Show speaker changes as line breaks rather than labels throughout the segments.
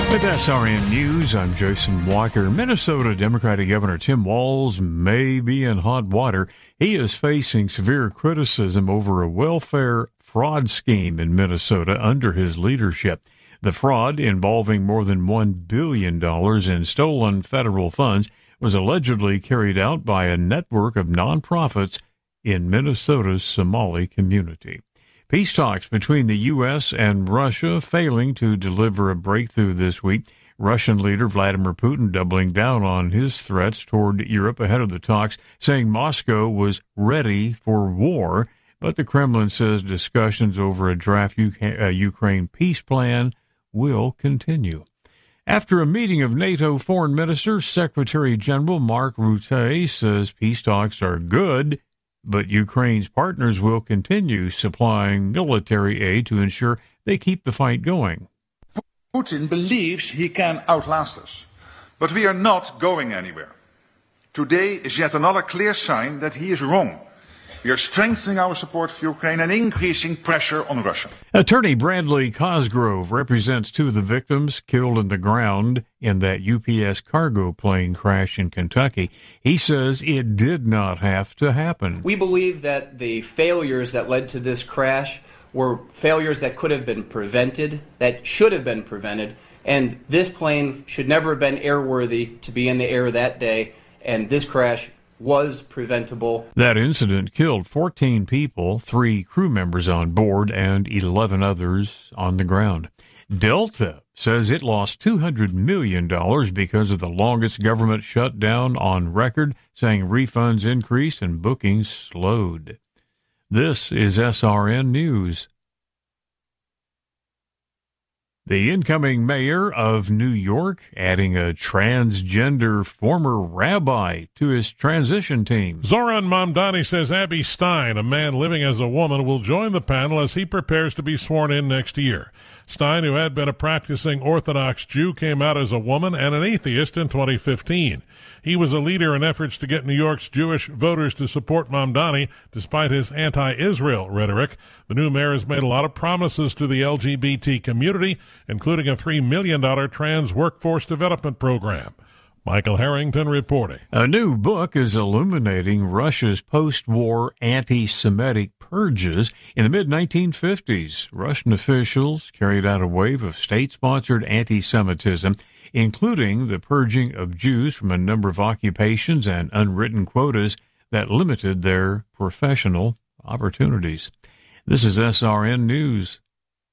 With SRN News, I'm Jason Walker. Minnesota Democratic Governor Tim Walz may be in hot water. He is facing severe criticism over a welfare fraud scheme in Minnesota under his leadership. The fraud, involving more than $1 billion in stolen federal funds, was allegedly carried out by a network of nonprofits in Minnesota's Somali community. Peace talks between the U.S. and Russia failing to deliver a breakthrough this week. Russian leader Vladimir Putin doubling down on his threats toward Europe ahead of the talks, saying Moscow was ready for war. But the Kremlin says discussions over a draft Ukraine peace plan will continue. After a meeting of NATO foreign ministers, Secretary General Mark Rutte says peace talks are good, but Ukraine's partners will continue supplying military aid to ensure they keep the fight going.
Putin believes he can outlast us, but we are not going anywhere. Today is yet another clear sign that he is wrong. We are strengthening our support for Ukraine and increasing pressure on Russia.
Attorney Bradley Cosgrove represents two of the victims killed in the ground in that UPS cargo plane crash in Kentucky. He says it did not have to happen.
We believe that the failures that led to this crash were failures that could have been prevented, that should have been prevented, and this plane should never have been airworthy to be in the air that day, and this crash was preventable.
That incident killed 14 people, 3 crew members on board, and 11 others on the ground. Delta says it lost $200 million because of the longest government shutdown on record, saying refunds increased and bookings slowed. This is SRN News. The incoming mayor of New York adding a transgender former rabbi to his transition team.
Zoran Mamdani says Abby Stein, a man living as a woman, will join the panel as he prepares to be sworn in next year. Stein, who had been a practicing Orthodox Jew, came out as a woman and an atheist in 2015. He was a leader in efforts to get New York's Jewish voters to support Mamdani, despite his anti-Israel rhetoric. The new mayor has made a lot of promises to the LGBT community, including a $3 million trans workforce development program. Michael Harrington reporting.
A new book is illuminating Russia's post-war anti-Semitic purges. In the mid-1950s, Russian officials carried out a wave of state-sponsored anti-Semitism, including the purging of Jews from a number of occupations and unwritten quotas that limited their professional opportunities. This is SRN News.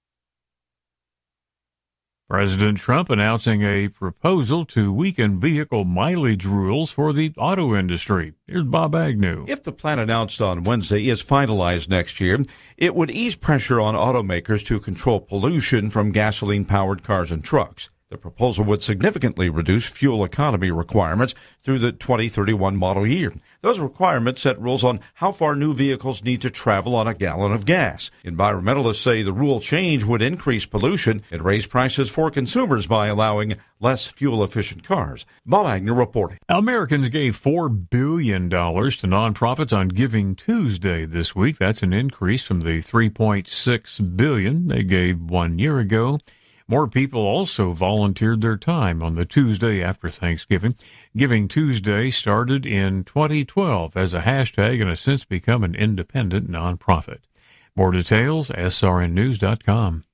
President Trump announcing a proposal to weaken vehicle mileage rules for the auto industry. Here's Bob Agnew.
If the plan announced on Wednesday is finalized next year, it would ease pressure on automakers to control pollution from gasoline-powered cars and trucks. The proposal would significantly reduce fuel economy requirements through the 2031 model year. Those requirements set rules on how far new vehicles need to travel on a gallon of gas. Environmentalists say the rule change would increase pollution and raise prices for consumers by allowing less fuel-efficient cars. Bob Agnew reporting.
Americans gave $4 billion to nonprofits on Giving Tuesday this week. That's an increase from the $3.6 billion they gave 1 year ago. More people also volunteered their time on the Tuesday after Thanksgiving. Giving Tuesday started in 2012 as a hashtag and has since become an independent nonprofit. More details, srnnews.com.